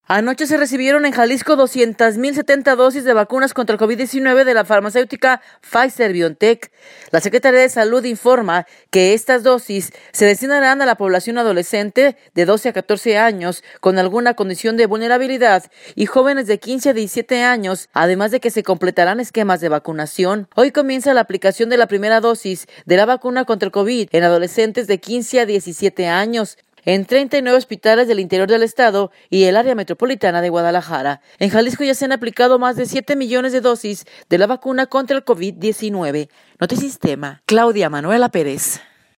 Anoche se recibieron en Jalisco 200,070 dosis de vacunas contra el COVID-19 de la farmacéutica Pfizer-BioNTech. La Secretaría de Salud informa que estas dosis se destinarán a la población adolescente de 12 a 14 años con alguna condición de vulnerabilidad y jóvenes de 15 a 17 años, además de que se completarán esquemas de vacunación. Hoy comienza la aplicación de la primera dosis de la vacuna contra el COVID en adolescentes de 15 a 17 años. En 39 hospitales del interior del estado y el área metropolitana de Guadalajara. En Jalisco ya se han aplicado más de 7 millones de dosis de la vacuna contra el COVID-19. Notisistema, Claudia Manuela Pérez.